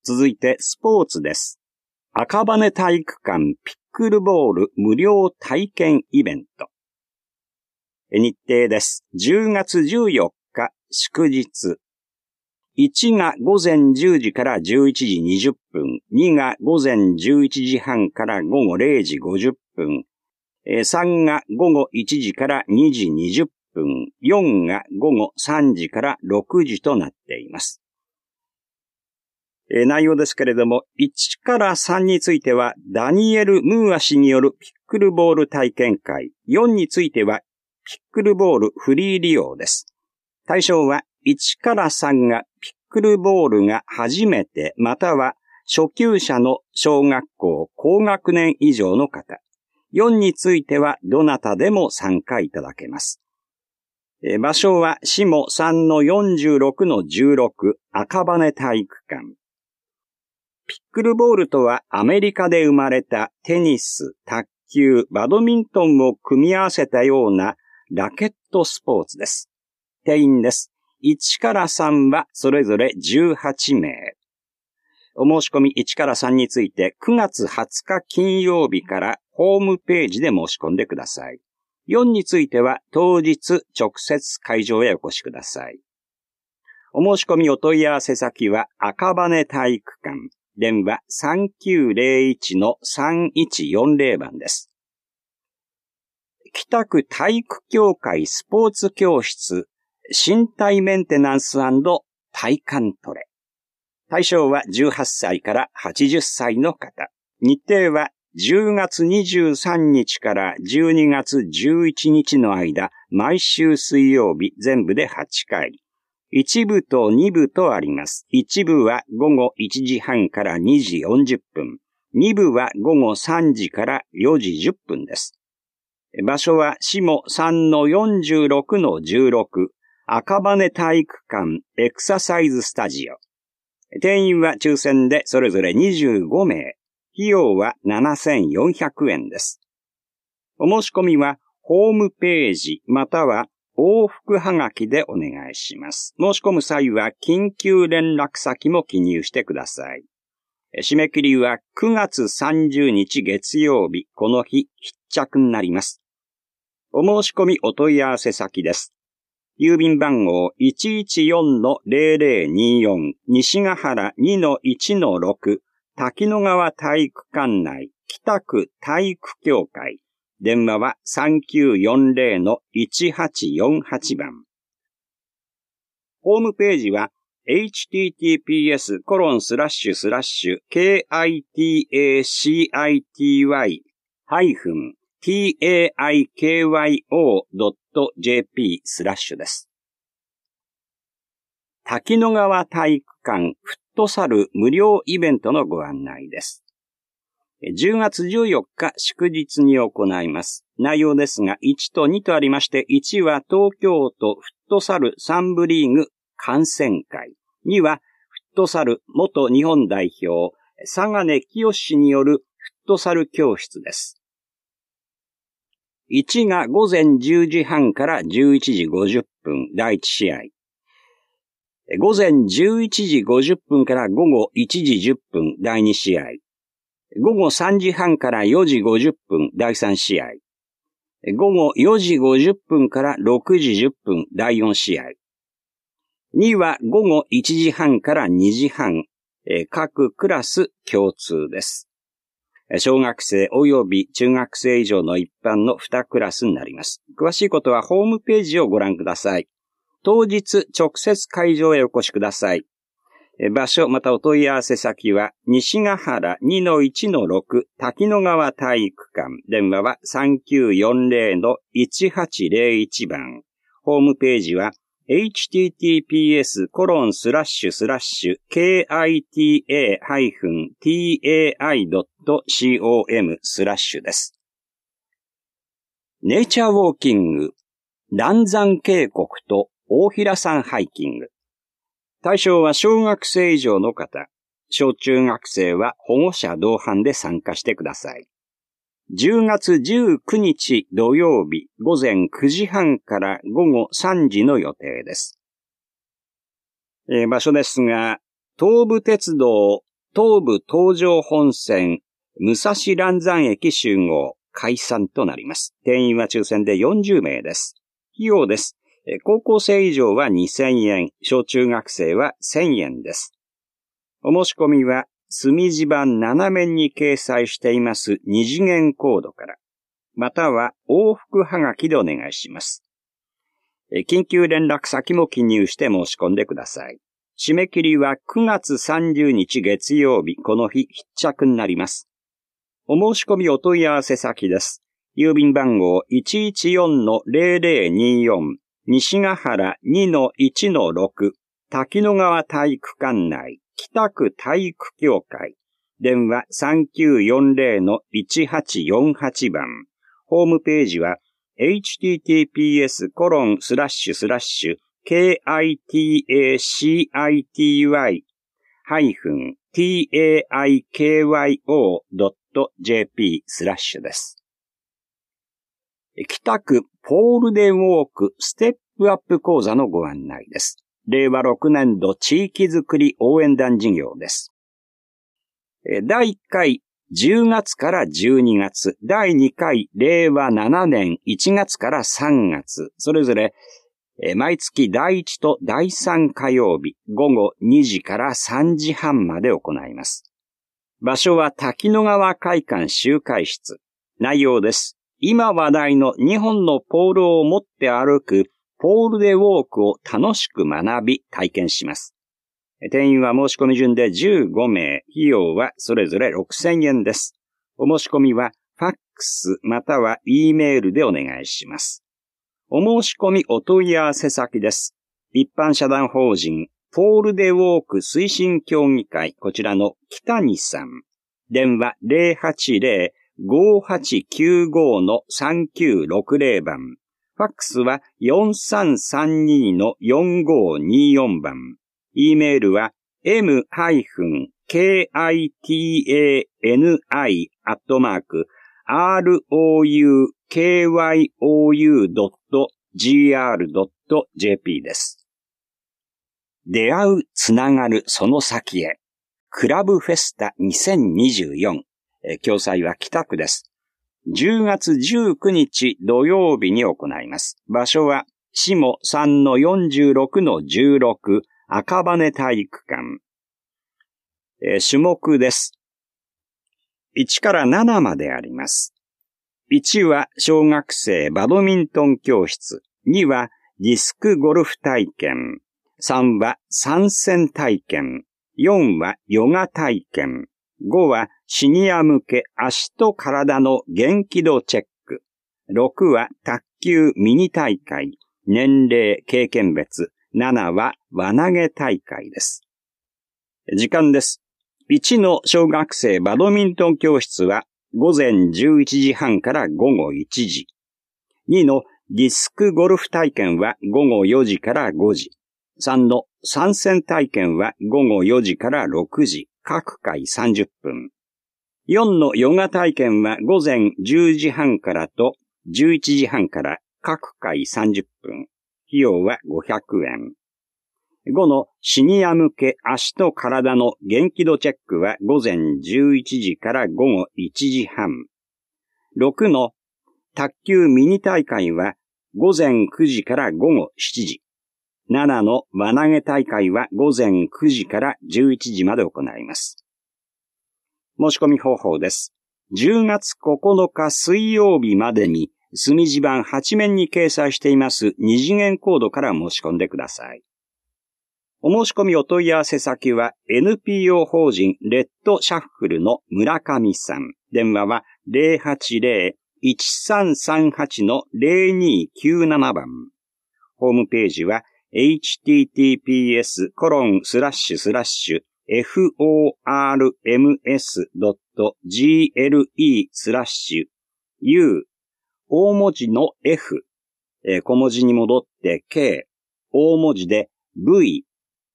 続いてスポーツです。赤羽体育館ピックルボール無料体験イベント。日程です。10月14日祝日。1が午前10時から11時20分、2が午前11時半から午後0時50分、3が午後1時から2時20分、4が午後3時から6時となっています。内容ですけれども、1から3についてはダニエル・ムーア氏によるピックルボール体験会、4についてはピックルボールフリー利用です。対象は1から3がピックルボールが初めてまたは初級者の小学校高学年以上の方。4についてはどなたでも参加いただけます。場所は下3-46-16赤羽体育館。ピックルボールとはアメリカで生まれたテニス、卓球、バドミントンを組み合わせたようなラケットスポーツです。定員です。1から3はそれぞれ18名。お申し込み1から3について9月20日金曜日からホームページで申し込んでください。4については当日直接会場へお越しください。お申し込みお問い合わせ先は赤羽体育館、電話 3901-3140 番です。北区体育協会スポーツ教室身体メンテナンス&体幹トレ。対象は18歳から80歳の方。日程は10月23日から12月11日の間、毎週水曜日全部で8回。1部と2部とあります。1部は午後1時半から2時40分。2部は午後3時から4時10分です。場所は下3-46-16赤羽体育館エクササイズスタジオ。定員は抽選でそれぞれ25名。費用は7400円です。お申し込みはホームページまたは往復はがきでお願いします。申し込む際は緊急連絡先も記入してください。締め切りは9月30日月曜日、この日必着になります。お申し込みお問い合わせ先です。郵便番号 114-0024 西ヶ原 2-1-6 滝野川体育館内北区体育協会。電話は 3940-1848 番。ホームページは https://kitaikyo.jp/ です。滝野川体育館フットサル無料イベントのご案内です。10月14日祝日に行います。内容ですが1と2とありまして、1は東京都フットサル3部リーグ観戦会。2はフットサル元日本代表、佐金清氏によるフットサル教室です。1が午前10時半から11時50分、第1試合。午前11時50分から午後1時10分、第2試合。午後3時半から4時50分、第3試合。午後4時50分から6時10分、第4試合。2は午後1時半から2時半、各クラス共通です。小学生及び中学生以上の一般の2クラスになります。詳しいことはホームページをご覧ください。当日直接会場へお越しください。場所またお問い合わせ先は西ヶ原 2-1-6 滝野川体育館。電話は 3940-1801 番。ホームページはhttps://kita-tai.com/ です。ネイチャーウォーキング、嵐山渓谷と大平山ハイキング。対象は小学生以上の方、小中学生は保護者同伴で参加してください。10月19日土曜日午前9時半から午後3時の予定です。場所ですが、東武鉄道東武東上本線武蔵嵐山駅集合解散となります。定員は抽選で40名です。費用です。高校生以上は2000円、小中学生は1000円です。お申し込みは墨字盤7面に掲載しています二次元コードから、または往復はがきでお願いします。緊急連絡先も記入して申し込んでください。締め切りは9月30日月曜日、この日必着になります。お申し込みお問い合わせ先です。郵便番号 114-0024 西ヶ原 2-1-6 滝野川体育館内北区体育協会電話 3940-1848 番ホームページは https://kitay-taikyo.jp/ です。北区ポールデンウォークステップアップ講座のご案内です。令和6年度地域づくり応援団事業です。第1回10月から12月、第2回令和7年1月から3月、それぞれ毎月第1と第3火曜日午後2時から3時半まで行います。場所は滝野川会館集会室。内容です。今話題の2本のポールを持って歩くポールデウォークを楽しく学び体験します。定員は申し込み順で15名、費用はそれぞれ6000円です。お申し込みはファックスまたは E メールでお願いします。お申し込みお問い合わせ先です。一般社団法人ポールデウォーク推進協議会、こちらの北谷さん。電話 080-5895-3960 番。ファックスは 4332-4524 番。E メールは m-kitani@roukyoU.gr.jp です。出会う、つながる、その先へ。クラブフェスタ2024。共催は北区です。10月19日土曜日に行います。場所は、下 3-46-16 赤羽体育館。種目です。1から7まであります。1は小学生バドミントン教室。2はディスクゴルフ体験。3は参戦体験。4はヨガ体験。5はシニア向け足と体の元気度チェック。6は卓球ミニ大会。年齢経験別。7は輪投げ大会です。時間です。1の小学生バドミントン教室は午前11時半から午後1時。2のディスクゴルフ体験は午後4時から5時。3の参戦体験は午後4時から6時。各回30分。4のヨガ体験は午前10時半からと11時半から各回30分。費用は500円。5のシニア向け足と体の元気度チェックは午前11時から午後1時半。6の卓球ミニ大会は午前9時から午後7時。7の輪投げ大会は午前9時から11時まで行います。申し込み方法です。10月9日水曜日までに墨字盤8面に掲載しています二次元コードから申し込んでください。お申し込みお問い合わせ先は NPO 法人レッドシャッフルの村上さん。電話は 080-1338-0297 番。ホームページはhttps://forms.gle/u 大文字の F、小文字に戻って K、大文字で V、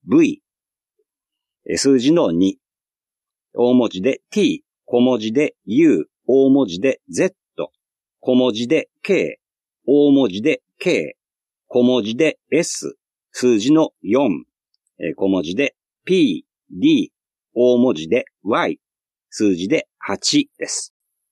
数字の2、大文字で T、小文字で U、大文字で Z、小文字で K、大文字で K、小文字で S、数字の4、小文字で P、D、 大文字で Y、数字で8です。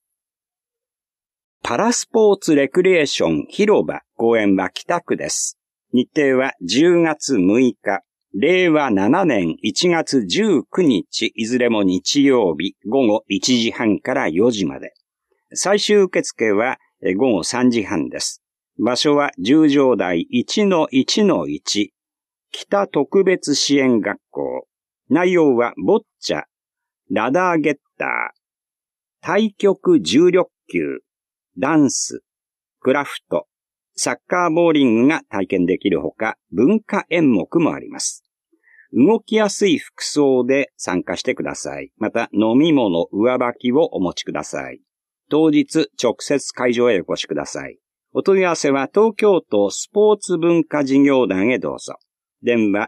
パラスポーツレクリエーション広場公園は北区です。日程は10月6日、令和7年1月19日、いずれも日曜日午後1時半から4時まで。最終受付は午後3時半です。場所は十条台 1-1-1 北特別支援学校。内容はボッチャ、ラダーゲッター、太極重量級、ダンス、クラフト、サッカーボーリングが体験できるほか、文化演目もあります。動きやすい服装で参加してください。また、飲み物、上履きをお持ちください。当日、直接会場へお越しください。お問い合わせは東京都スポーツ文化事業団へどうぞ。電話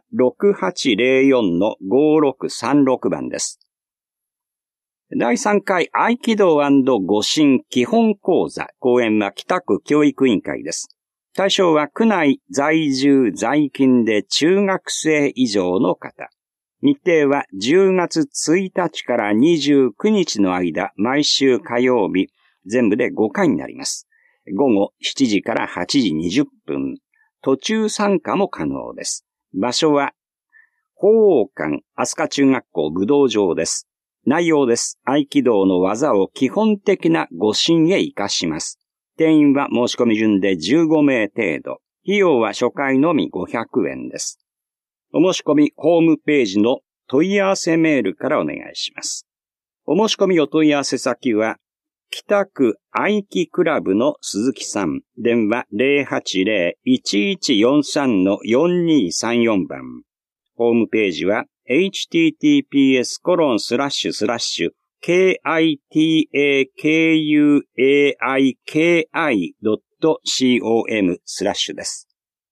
6804-5636 番です。第3回合気道&護身基本講座講演は北区教育委員会です。対象は区内在住在勤で中学生以上の方。日程は10月1日から29日の間、毎週火曜日、全部で5回になります。午後7時から8時20分。途中参加も可能です。場所は、鳳凰館飛鳥中学校武道場です。内容です。合気道の技を基本的な護身へ活かします。定員は申し込み順で15名程度。費用は初回のみ500円です。お申し込みホームページの問い合わせメールからお願いします。お申し込みお問い合わせ先は、北区合気クラブの鈴木さん。電話 080-1143-4234 番。ホームページは https://kitakuaiki.com/ です。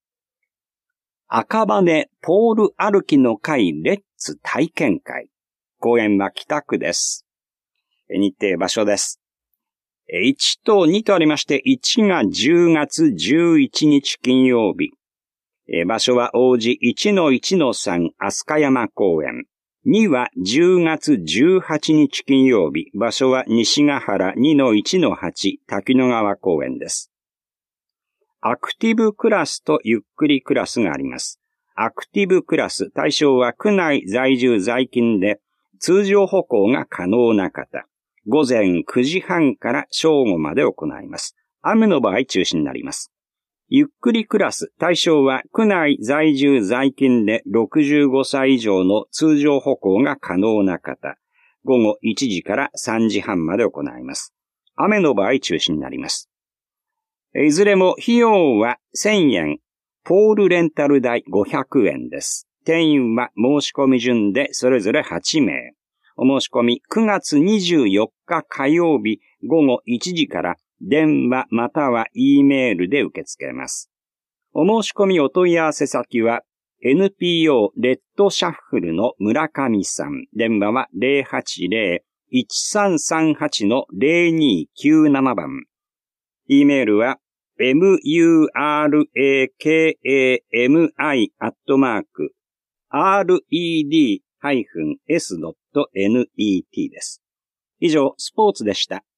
赤羽ポール歩きの会レッツ体験会。公園は北区です。日程場所です。1と2とありまして、1が10月11日金曜日。場所は王子 1-1-3 飛鳥山公園。2は10月18日金曜日。場所は西ヶ原 2-1-8 滝野川公園です。アクティブクラスとゆっくりクラスがあります。アクティブクラス、対象は区内在住在勤で通常歩行が可能な方。午前9時半から正午まで行います。雨の場合中止になります。ゆっくりクラス、対象は区内在住在勤で65歳以上の通常歩行が可能な方。午後1時から3時半まで行います。雨の場合中止になります。いずれも費用は1000円、ポールレンタル代500円です。定員は申し込み順でそれぞれ8名。お申し込み9月24日火曜日午後1時から電話または E メールで受け付けます。お申し込みお問い合わせ先は NPO レッドシャッフルの村上さん。電話は 080-1338-0297 番。E メールはmurakami@red-s.net です。以上、スポーツでした。